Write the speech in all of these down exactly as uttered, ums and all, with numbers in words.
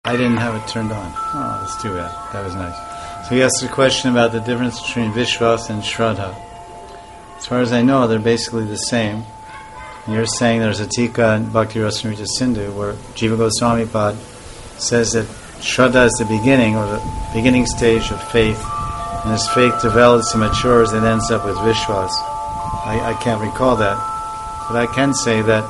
I didn't have it turned on. Oh, let's do that. That was nice. So he asked a question about the difference between Vishwas and Shraddha. As far as I know, they're basically the same. And you're saying there's a tika in Bhakti Rasamrita Sindhu where Jiva Goswami Pad says that Shraddha is the beginning, or the beginning stage of faith. And as faith develops and matures, it ends up with Vishwas. I, I can't recall that. But I can say that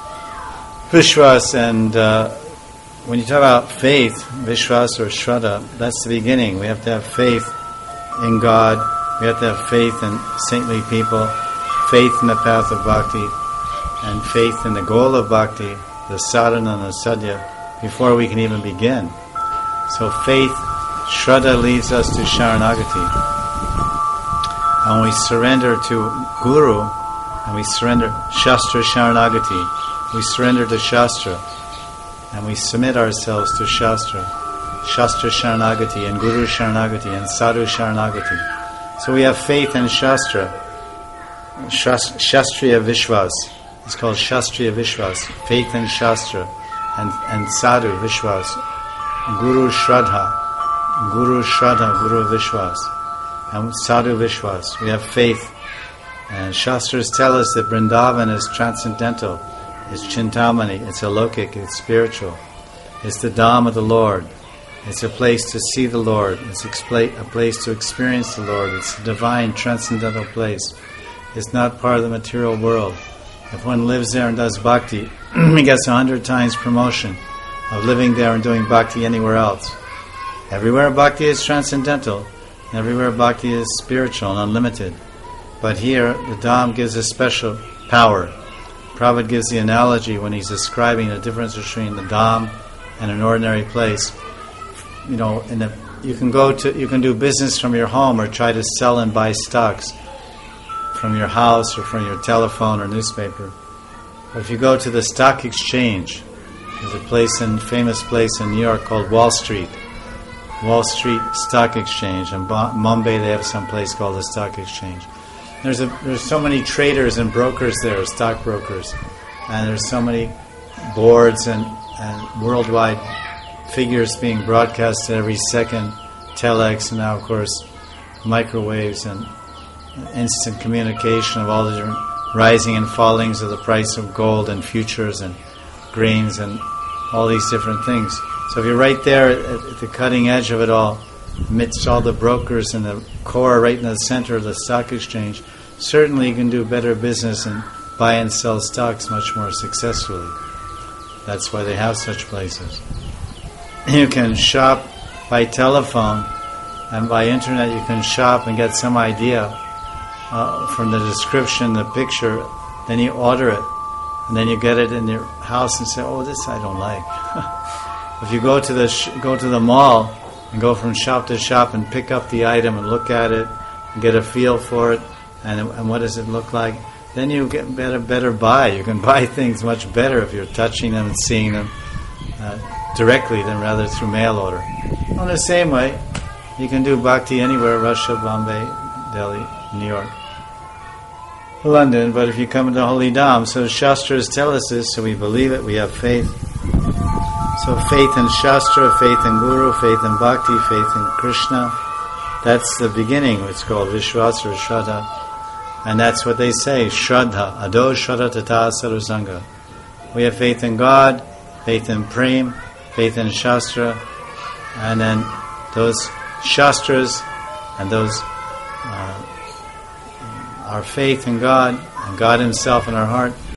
Vishwas and... Uh, When you talk about faith, Vishwas or Shraddha, that's the beginning. We have to have faith in God. We have to have faith in saintly people, faith in the path of Bhakti, and faith in the goal of Bhakti, the sadhana and the sadhya, before we can even begin. So faith, Shraddha leads us to Sharanagati. And when we surrender to Guru, and we surrender Shastra Sharanagati, we surrender to Shastra, and we submit ourselves to Shastra, Shastra Sharanagati, and Guru Sharanagati, and Sadhu Sharanagati. So we have faith in Shastra, Shast- Shastriya Vishwas. It's called Shastriya Vishwas, faith in Shastra, and, and Sadhu Vishwas, Guru Shraddha, Guru Shraddha, Guru Vishwas, and Sadhu Vishwas. We have faith. And Shastras tell us that Vrindavan is transcendental. It's Chintamani, it's alokic, it's spiritual. It's the Dham of the Lord. It's a place to see the Lord. It's a place to experience the Lord. It's a divine, transcendental place. It's not part of the material world. If one lives there and does bhakti, he gets a hundred times promotion of living there and doing bhakti anywhere else. Everywhere bhakti is transcendental. Everywhere bhakti is spiritual and unlimited. But here, the Dham gives a special power. Prabhupada gives the analogy when he's describing the difference between the Dham and an ordinary place. You know, in the, you can go to, you can do business from your home or try to sell and buy stocks from your house or from your telephone or newspaper. But if you go to the stock exchange, there's a place, in famous place in New York called Wall Street, Wall Street Stock Exchange. In Mumbai, they have some place called the Stock Exchange. There's a, there's so many traders and brokers there, stockbrokers, and there's so many boards and, and worldwide figures being broadcasted every second, telex, and now of course microwaves and instant communication of all the different rising and fallings of the price of gold and futures and grains and all these different things. So if you're right there at, at the cutting edge of it all, amidst all the brokers in the core, right in the center of the stock exchange, certainly you can do better business and buy and sell stocks much more successfully. That's why they have such places. You can shop by telephone, and by internet you can shop and get some idea uh, from the description, the picture, then you order it, and then you get it in your house and say, oh, this I don't like. If you go to the sh- go to the mall and go from shop to shop and pick up the item and look at it and get a feel for it and, and what does it look like, then you get better better buy. You can buy things much better if you're touching them and seeing them uh, directly than rather through mail order. In the same way, you can do bhakti anywhere, Russia, Bombay, Delhi, New York, London, but if you come into Holy Dham, so Shastras tell us this, so we believe it, we have faith. So faith in Shastra, faith in Guru, faith in Bhakti, faith in Krishna, that's the beginning. It's called Vishwas or Shraddha. And that's what they say, Shraddha, Ado Shraddha Tata Sarusanga. We have faith in God, faith in Prem, faith in Shastra, and then those Shastras and those, uh, our faith in God, and God Himself in our heart,